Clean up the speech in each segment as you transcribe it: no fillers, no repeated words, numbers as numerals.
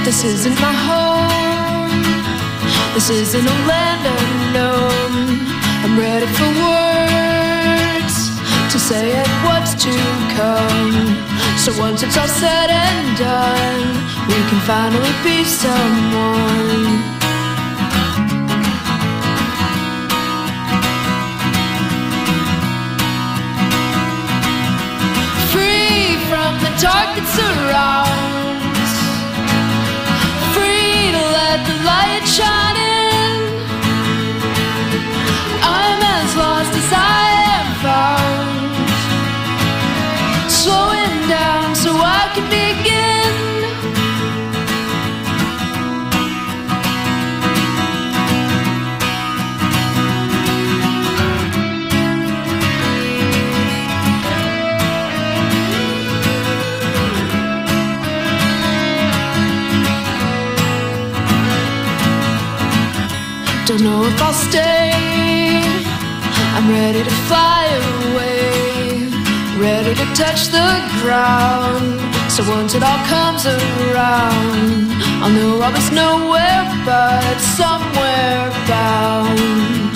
This isn't my home. This isn't a land unknown. I'm ready for words to say it, what's to come. So once it's all said and done, we can finally be someone. Free from the dark that surrounds, free to let the light shine in. I'm as lost as I am found, slowing down so I can begin. Don't know if I'll stay. I'm ready to fly away, ready to touch the ground. So once it all comes around, I'll know I was nowhere but somewhere bound.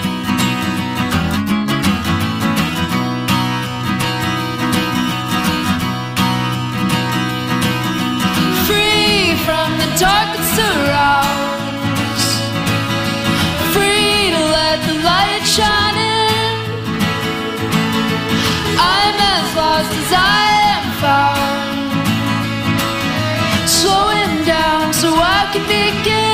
Free from the dark that surrounds, free to let the light shine in. I'm as lost as I am found, slowing down so I can begin.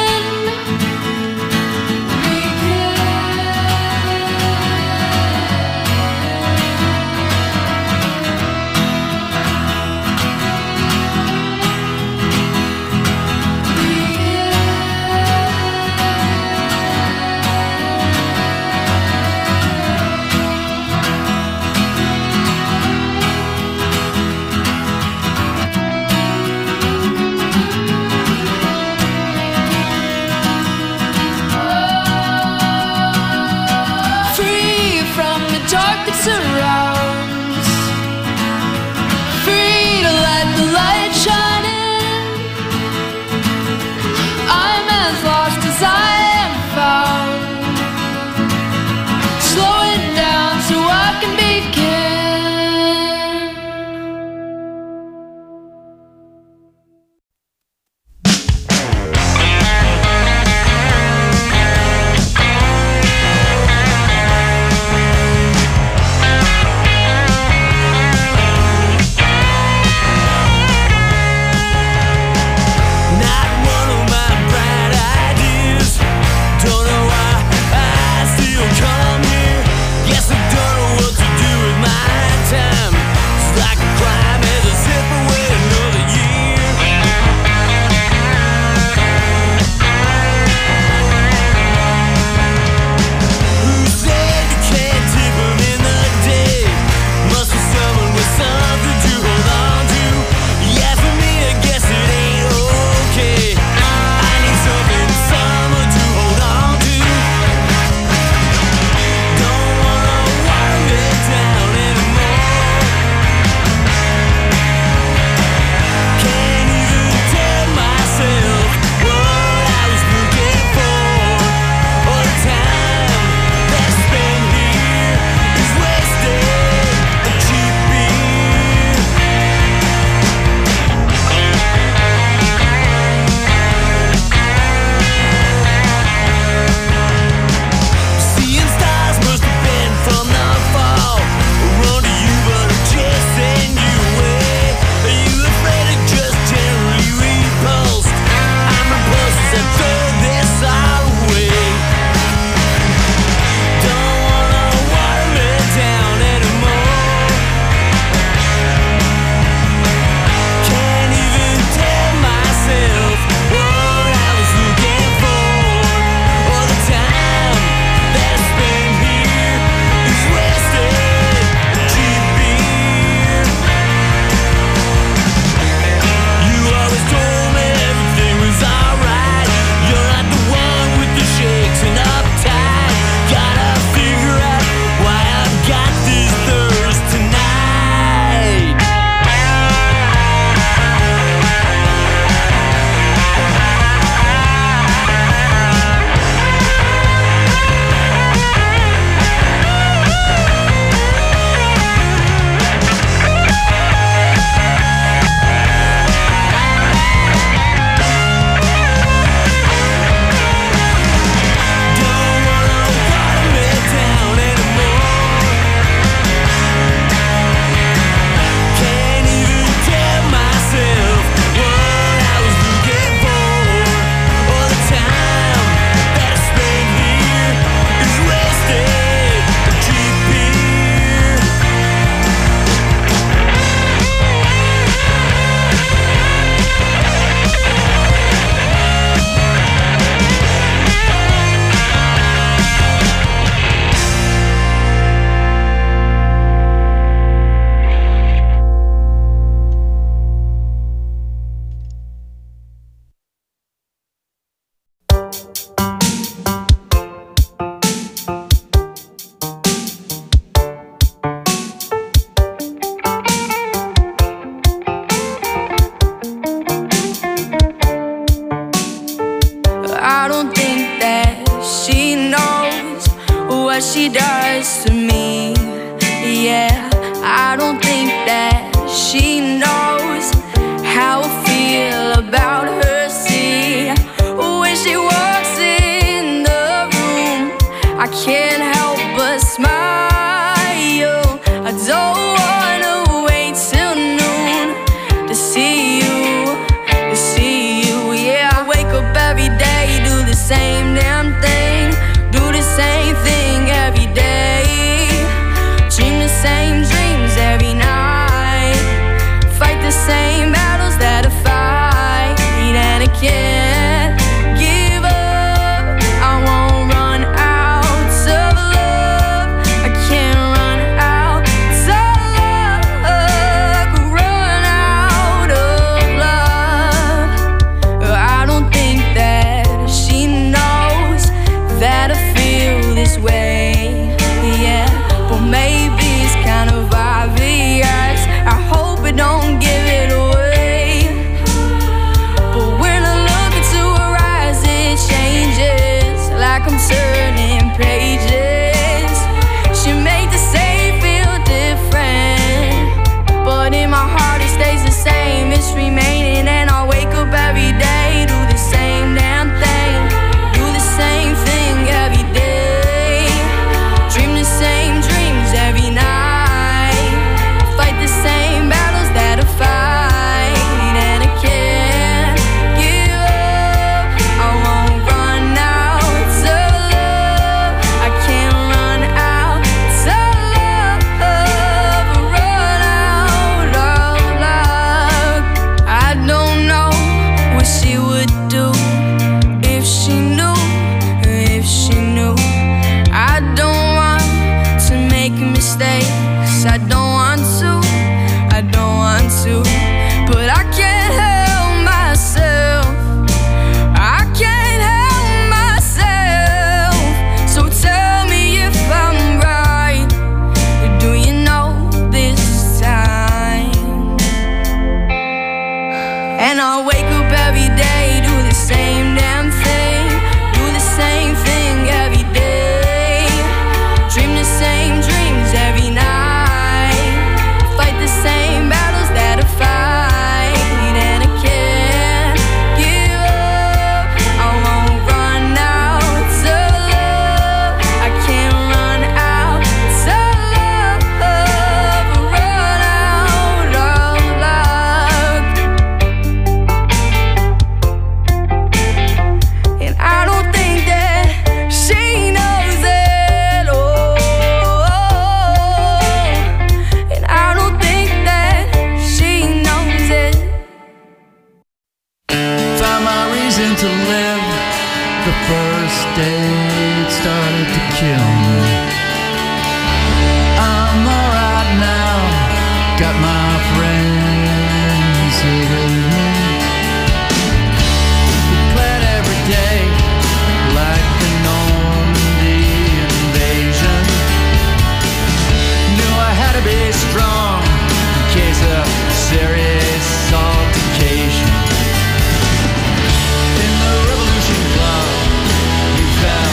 what she does to me. Yeah, I don't think that she knows how I feel about her. See, when she walks in the room, I can't help but smile. I don't wanna wait till noon to see you, yeah. I wake up every day, do the same damn thing, do the same thing every day, dream the same dreams every night, fight the same battles that I fight, and I can't give up. I won't run out of love. I can't run out of love. Run out of love. I don't think that she knows that I feel this way. Yeah, but maybe it's kind of obvious. I hope I don't give it away. But when I look into her eyes, it changes, like I'm turning pages. She made the same feel different, but in my heart it stays the same. It's remaining, and I wake up every day, do the same damn thing, do the same thing every day, dream the same dreams every night, fight the same battles that I fight, and I can't give up. I won't run out of love. I can't run out of love. Run out of love. I don't know what she would do if she knew, if she knew. I don't want to make mistakes. I don't want to, I don't want to, but I can't help myself. I can't help myself. So tell me if I'm right. Do you know this time? And I wake up every day, do the same damn thing, do the same thing every day, dream the same dreams every night, fight the same battles that I fight, and I can't give up. I won't run out of love. I can't run out of love. Run out of love. And I don't think that she knows it. And I don't think that she knows it. Found my reason to live. The first day it started to kill me. I'm alright now, got my friends here with me. We plan every day like the Normandy invasion. Knew I had to be strong in case of serious altercation. In the Revolution Club, you found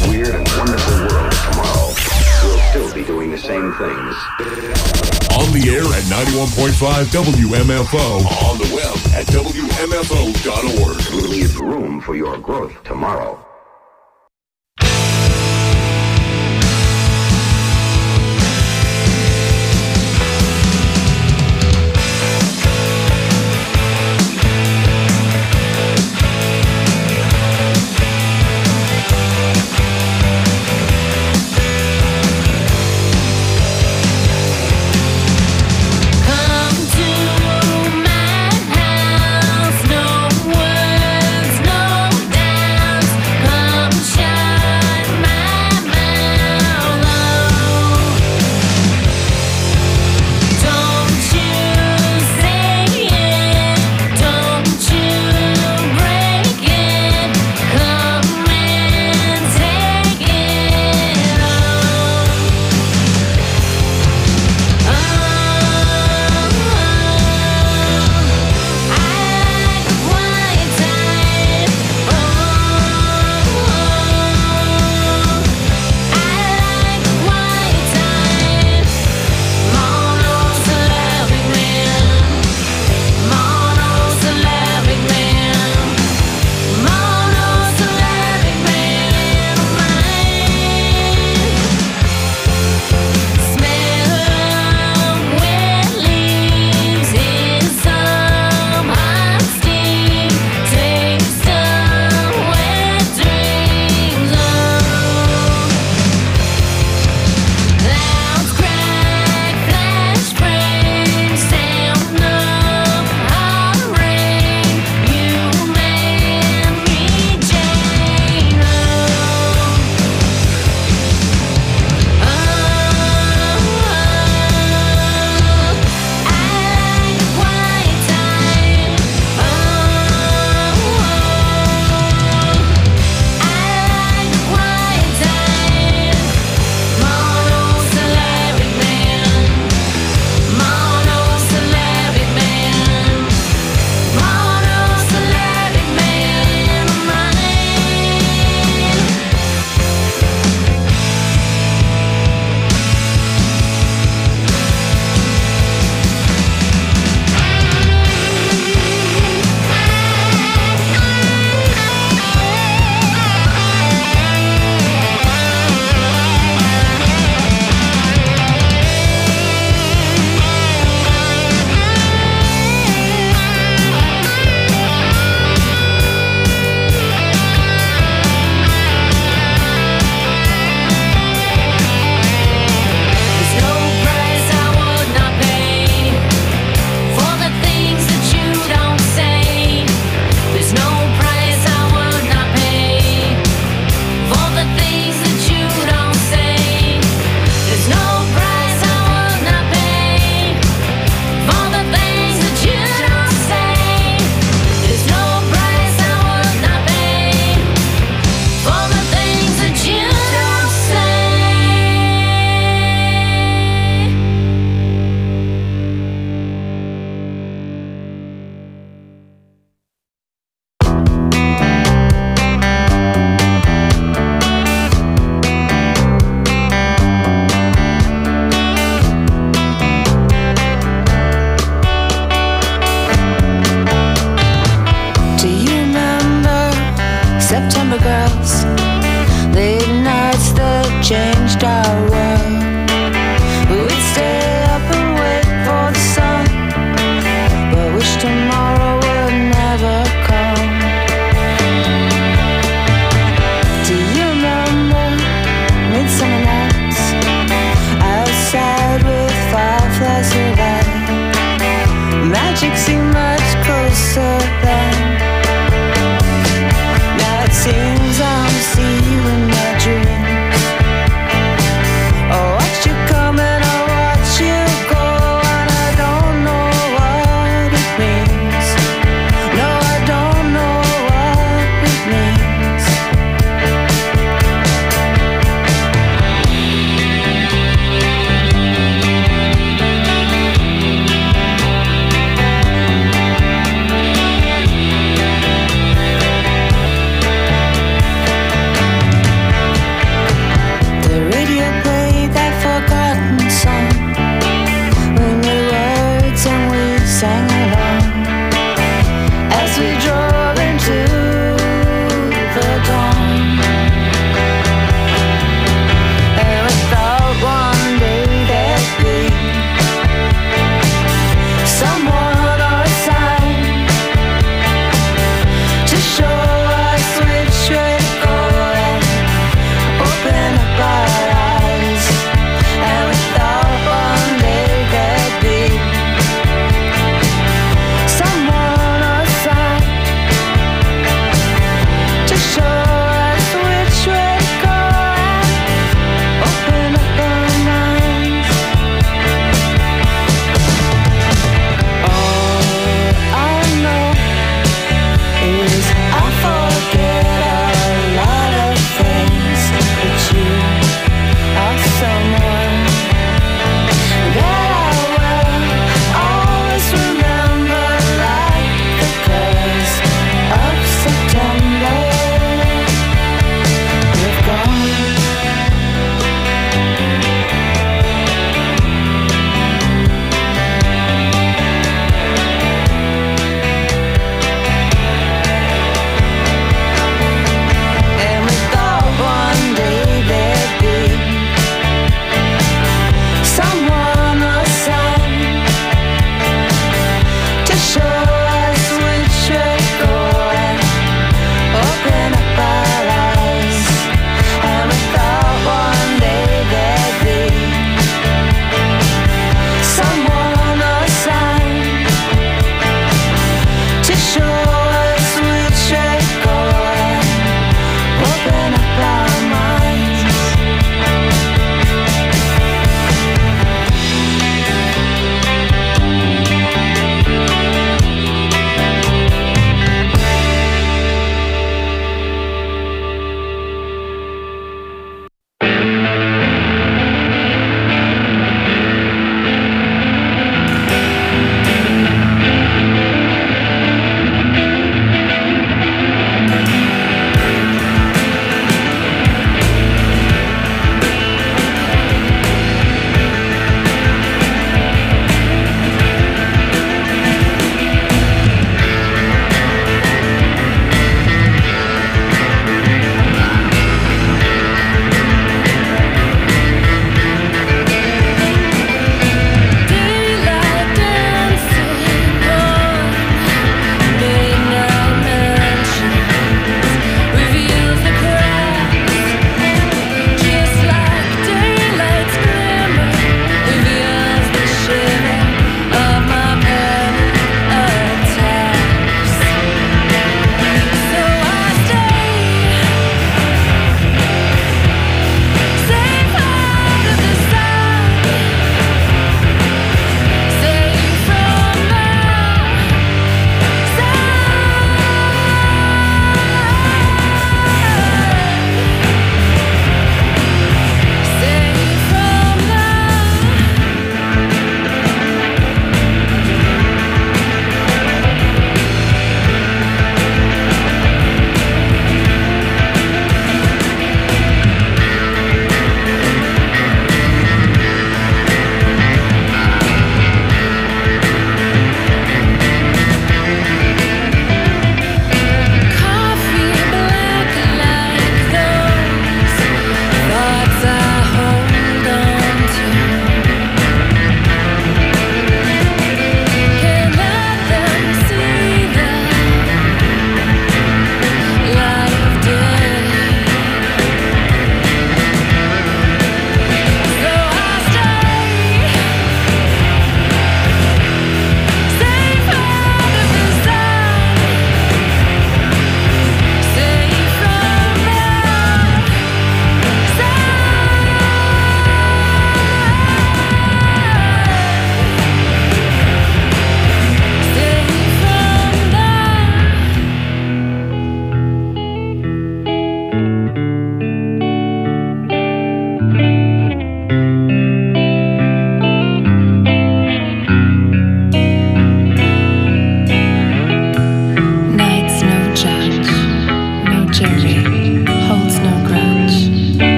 weird and wonderful world tomorrow, we'll still be doing the same things. On the air at 91.5 WMFO. On the web at WMFO.org. We'll leave room for your growth tomorrow. Come to my house, no words, no dance.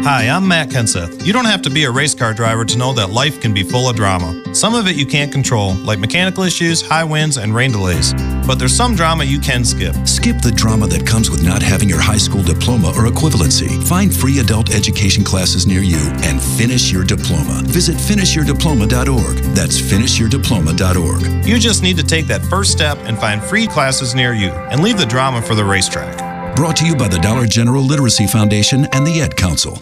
Hi, I'm Matt Kenseth. You don't have to be a race car driver to know that life can be full of drama. Some of it you can't control, like mechanical issues, high winds, and rain delays. But there's some drama you can skip. Skip the drama that comes with not having your high school diploma or equivalency. Find free adult education classes near you and finish your diploma. Visit finishyourdiploma.org. That's finishyourdiploma.org. You just need to take that first step and find free classes near you and leave the drama for the racetrack. Brought to you by the Dollar General Literacy Foundation and the Ed Council.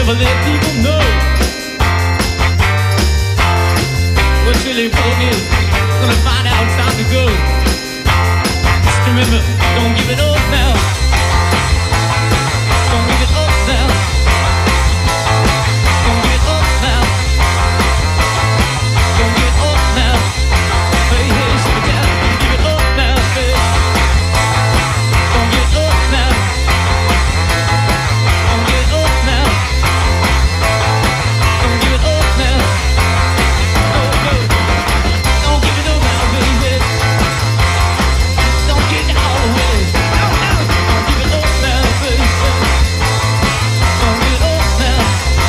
never let people know what really folk is. Gonna find out it's time to go. Just remember, don't give it up now. Don't give it up now. Don't give it up now. Don't give it up now. Hey, hey, slow down. Don't give it up now, hey. Don't give it up now. Don't give it up now. Don't give it up now. Oh, no. Don't give it up now, baby. Don't get it all away. Don't give it up now, baby. Don't give it up now.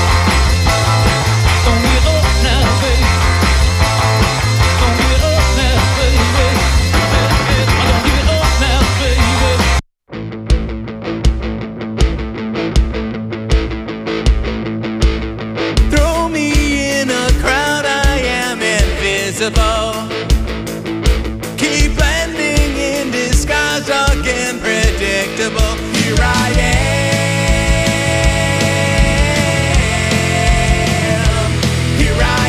Don't give it up now, baby. Don't give it up now, baby. Don't give it up now, baby. Throw me in a crowd, I am invisible. Keep blending in disguise, dark and predictable. Here I am. Here I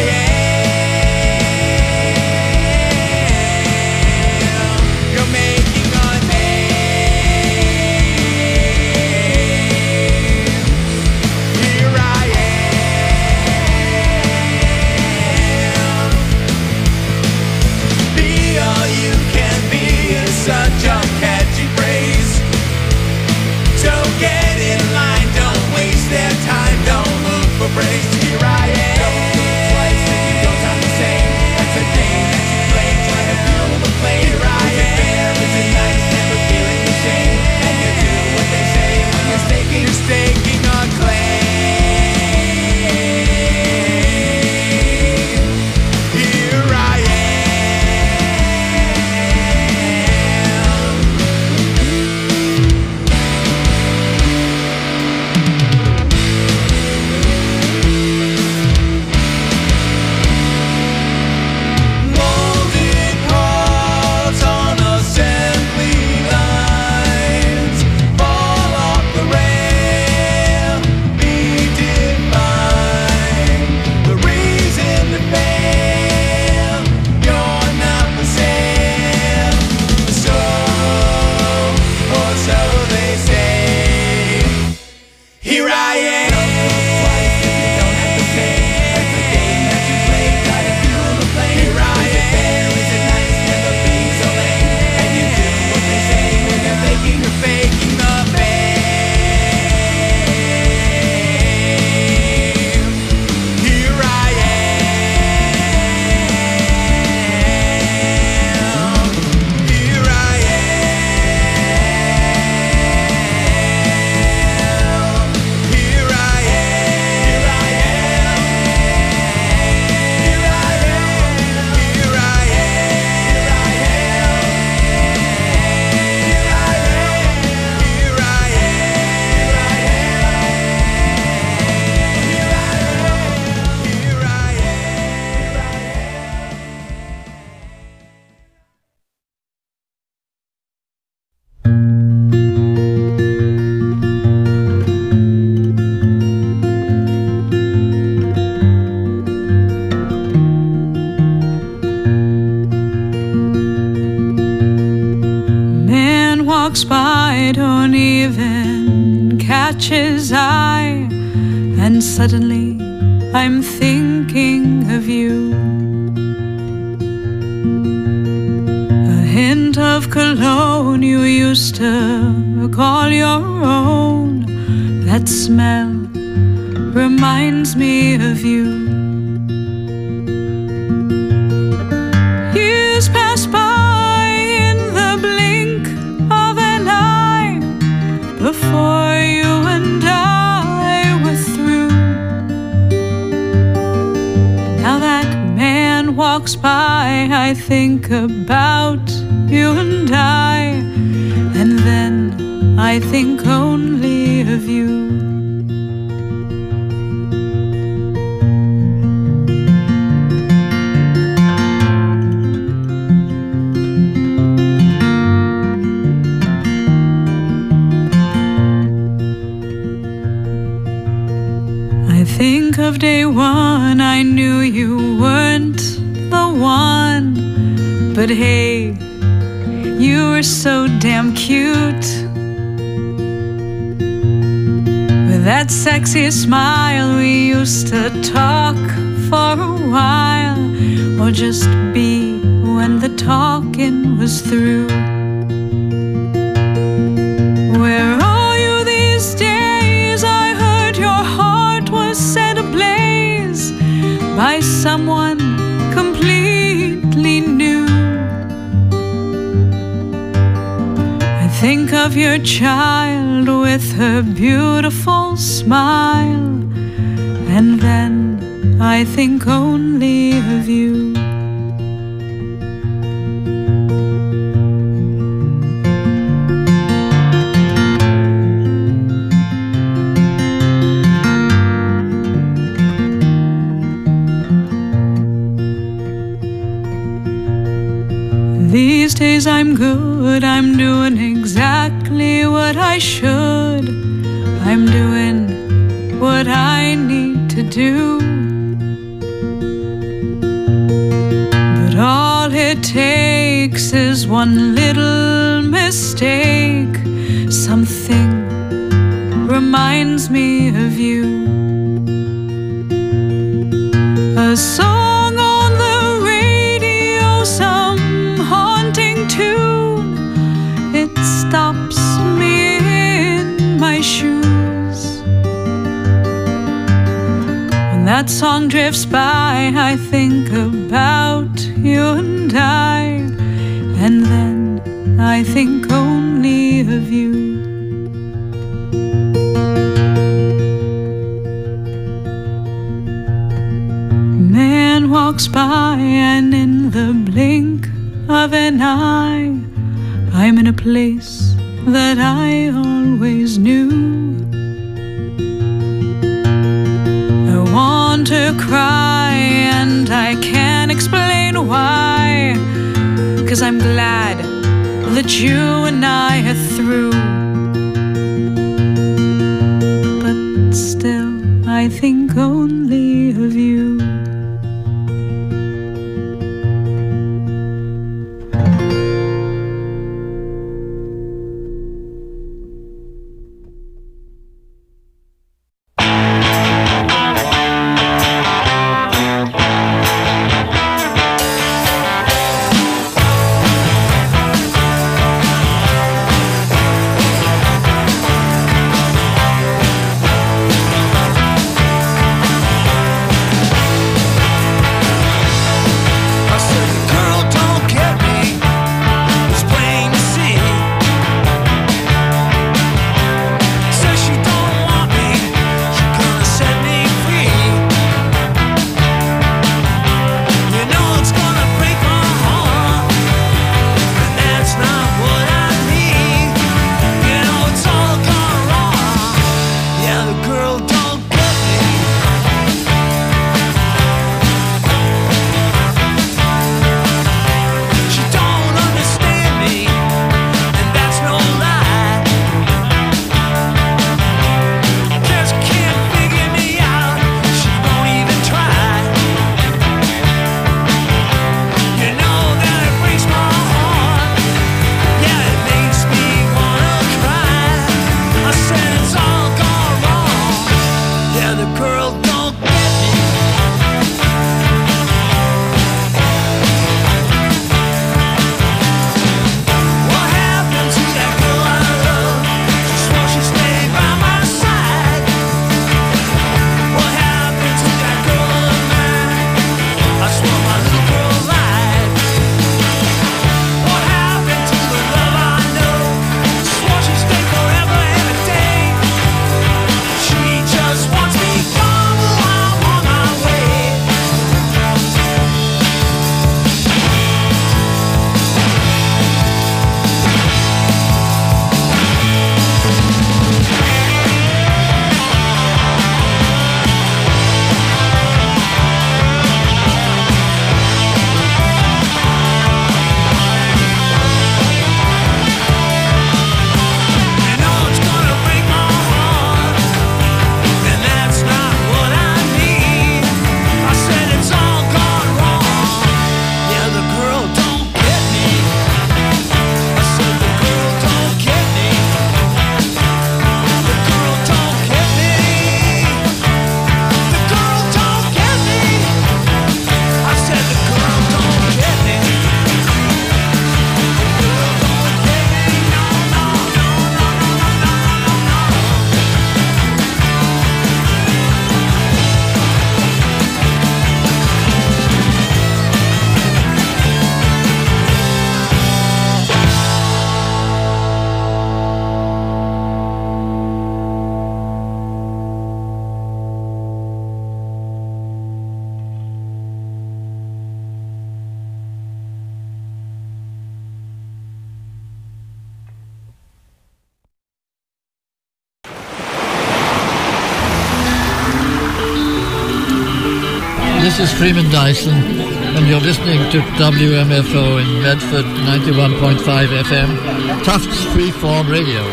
am. You're making a name. Here I am. Be all you can be is such a catchy phrase. So get in line, don't waste their time, don't look for praise. Here I am. Don't think twice if you don't sound the same. That's a game that you play, trying to fuel the flame. Here I am. Is it fair? Is it nice? Never feeling the shame. And you do what they say when you're staking a claim. Here I am. Molded parts on assembly lines fall off the rail, be defined. The reason to fail, you're not for sale. So, or so they say. Here I am. Don't have to pay. That's the game that you play. Try to fuel the flame. Here I am. Is it nice? Never be so lame. And you do what they say when you're faking the fame. Here I am. Here I am. Here I Man walks by, don't even catch his eye, and suddenly I'm thinking of you. A hint of cologne you used to call your own. That smell reminds me of you. Years pass by in the blink of an eye before you and I were through. Now that man walks by, I think about you and I, and then I think only of you. I think of day one, I knew you weren't the one. But hey, you were so damn cute. With that sexy smile, we used to talk for a while, or just be when the talking was through. Where are you these days? I heard your heart was set ablaze by someone completely new. I think of your child with her beautiful smile, and then I think only of you. These days I'm good, I'm doing exactly what I should. I'm doing what I need to do. But all it takes is one little mistake. Something reminds me of you. A song on the radio, some haunting tune. It stops me in my shoes. When that song drifts by, I think about you and then I think only of you. Man walks by and in the blink of an eye, I'm in a place that I always knew. I want to cry and I can't explain why, 'cause I'm glad that you and I are through. But still I think only of you. This is Freeman Dyson, and you're listening to WMFO in Medford, 91.5 FM, Tufts Freeform Radio.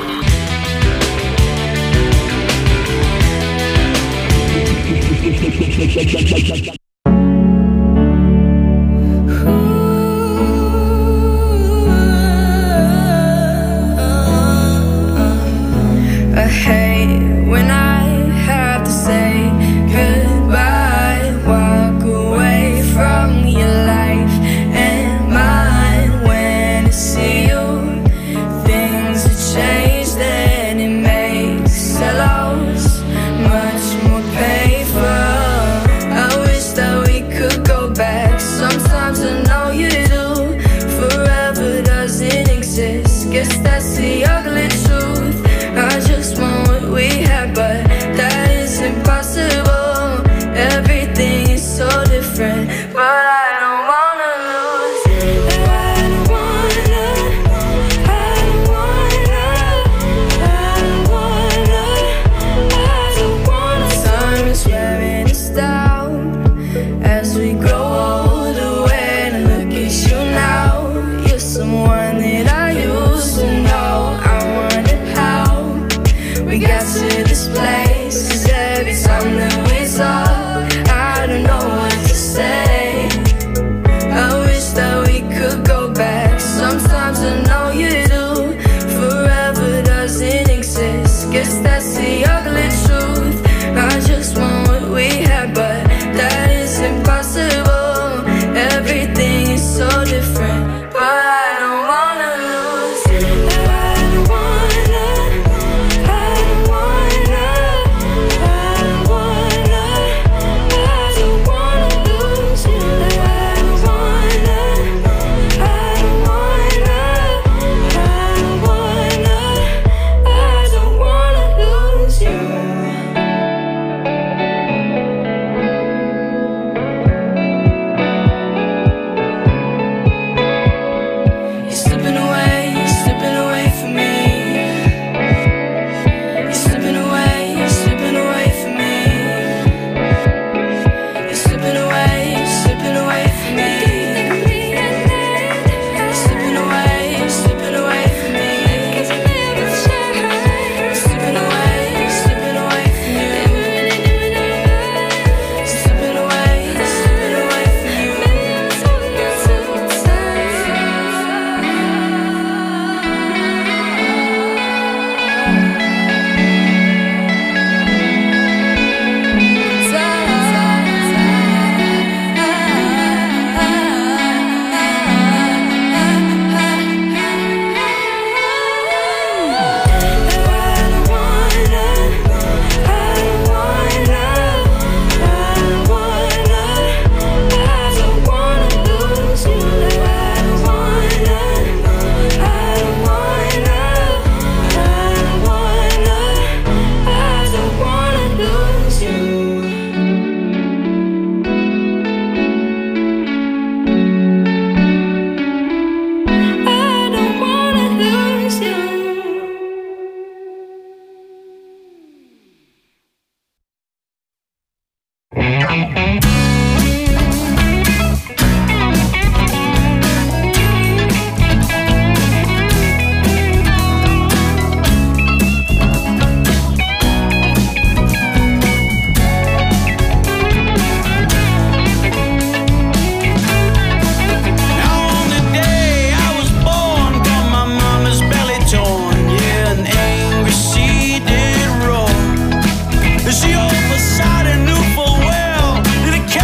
I hate when I have to say goodbye, walk away from your life and mine. When I see you, things have changed and it makes the loss much more painful. I wish that we could go back. Sometimes I know you do. Forever doesn't exist. Guess that's the ugly truth. I just want what we had, but that is impossible. Everything is so different, but I don't wanna lose. I don't wanna. Time is wearing us down as we grow older. When I look at you now, you're someone that I used to know. I wondered how we got to this place, 'cause every time that we talk, I don't know what to say. I wish that we could go back. Sometimes I know you do. Forever doesn't exist. Guess that's the ugly truth. I just want what we had, but that is impossible. Everything is so different, but I don't wanna lose. I don't wanna. She overshot and knew full well that it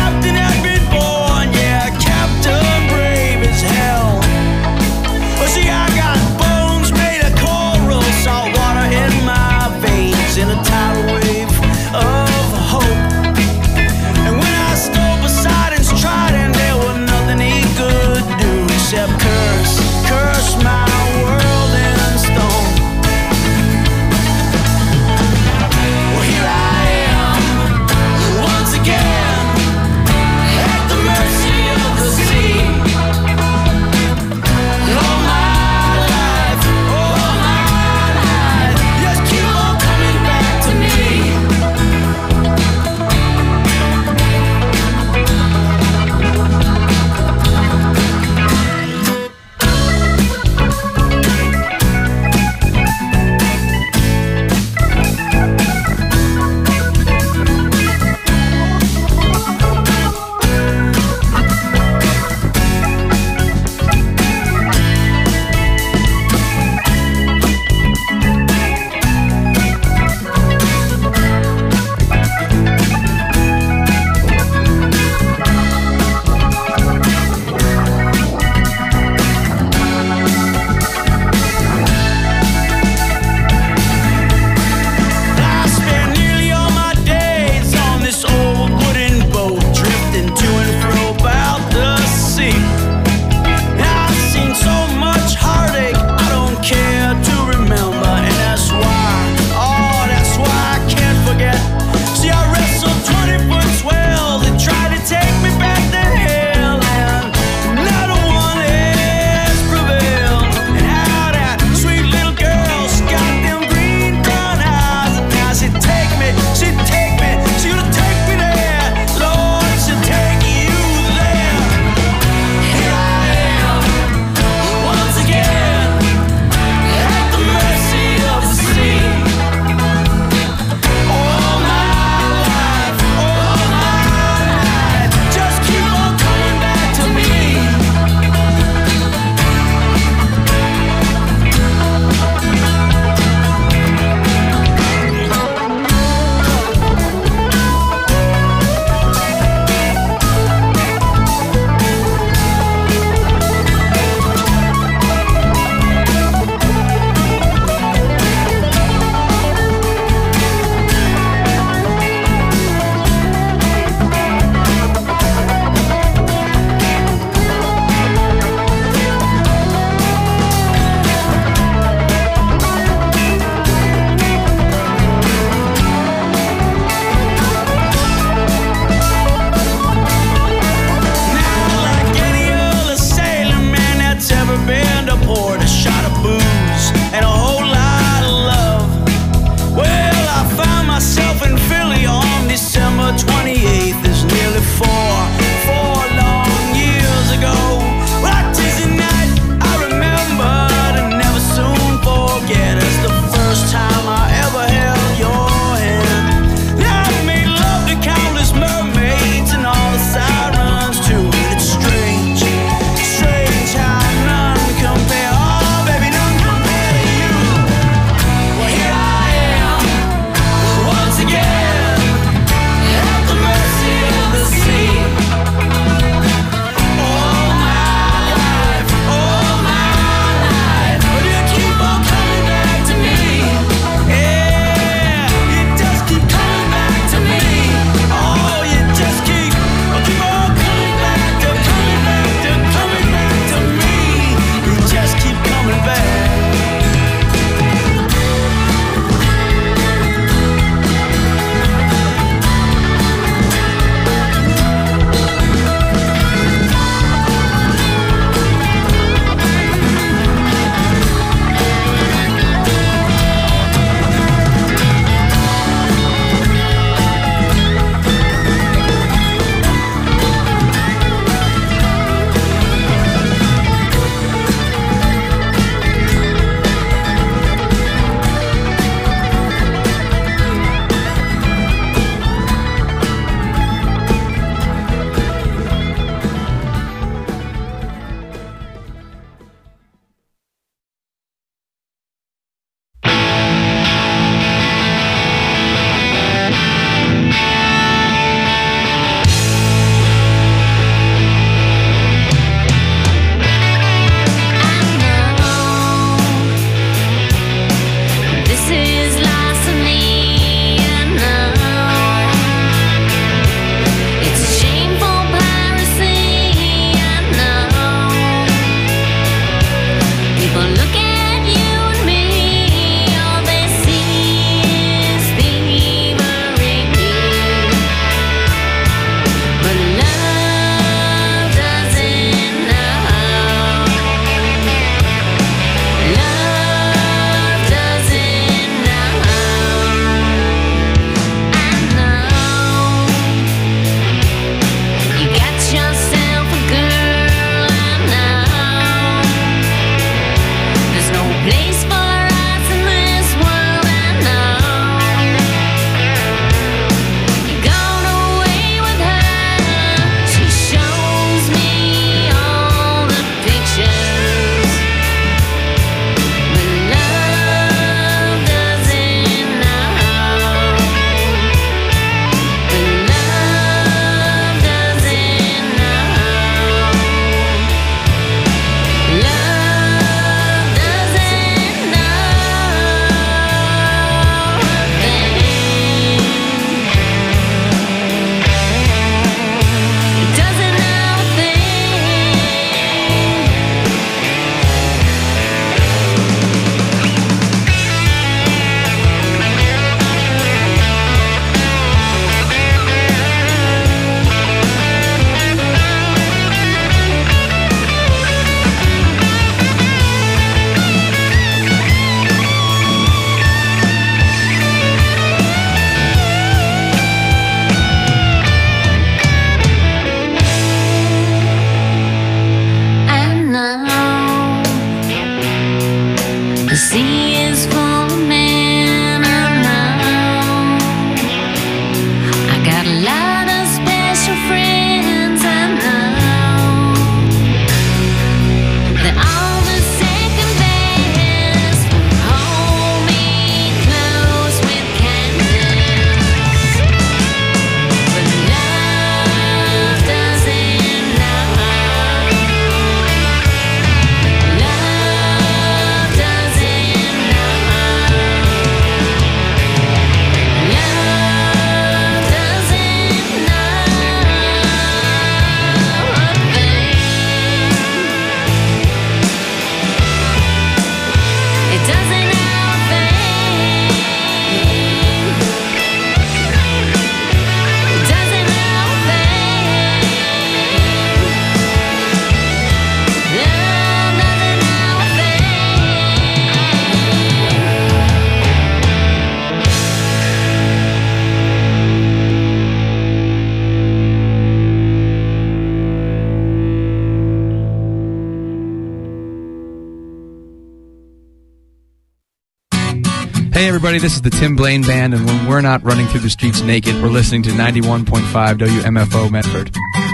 Hey everybody, this is the Tim Blaine Band, and when we're not running through the streets naked, we're listening to 91.5 WMFO Medford.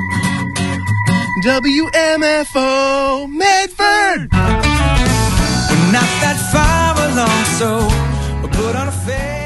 WMFO Medford. We're not that far along, so we'll put on a face.